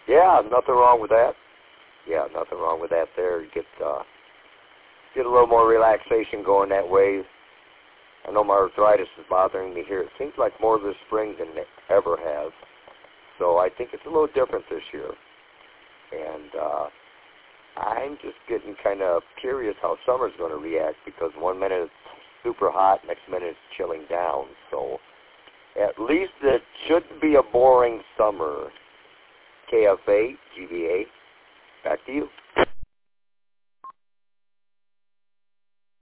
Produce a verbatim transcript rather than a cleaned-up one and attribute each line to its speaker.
Speaker 1: Yeah, nothing wrong with that. Yeah, nothing wrong with that there. You get, uh, get a little more relaxation going that way. I know my arthritis is bothering me here. It seems like more this spring than it ever has. So I think it's a little different this year. And uh, I'm just getting kind of curious how summer's going to react, because one minute it's super hot, next minute it's chilling down. So at least it shouldn't be a boring summer. K F A, G B A, back to you.